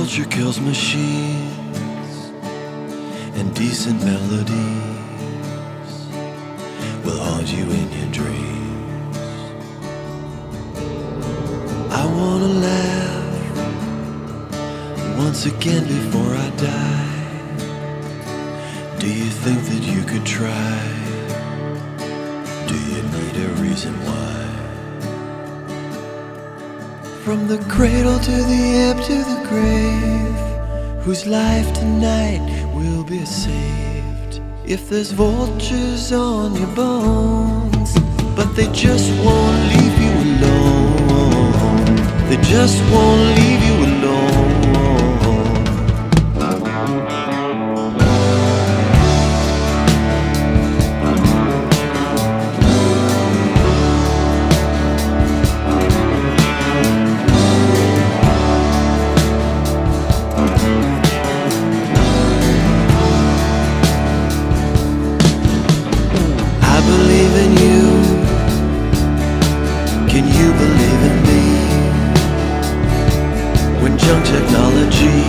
culture kills machines and decent melodies will haunt you in your dreams. I wanna laugh once again before I die. Do you think that you could try? Do you need a reason why? From the cradle to the ebb to the grave, whose life tonight will be saved? If there's vultures on your bones, but they just won't leave you alone. They just won't leave you alone. I believe in you. Can you believe in me? When junk technology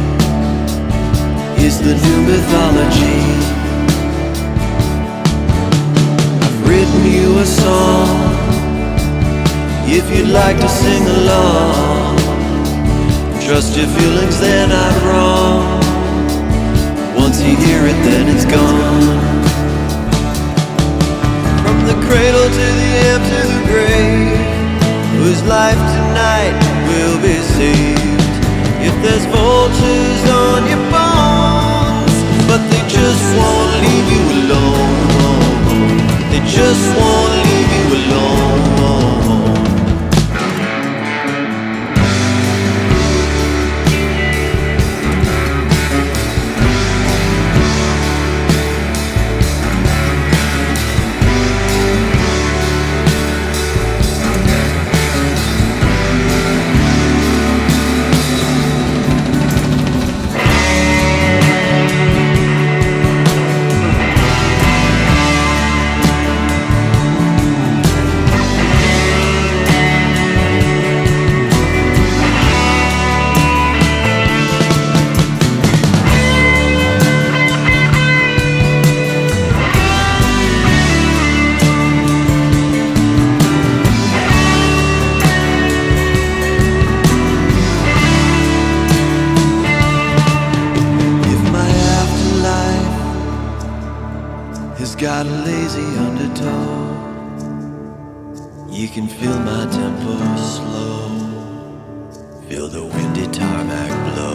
is the new mythology, I've written you a song. If you'd like to sing along, trust your feelings, they're not wrong. Once you hear it, then it's gone. From the cradle to the ebb to the grave, whose life tonight will be saved? If there's vultures on your bones, but they just won't leave you alone. They just won't leave you alone. Has got a lazy undertow. You can feel my tempo slow, feel the windy tarmac blow.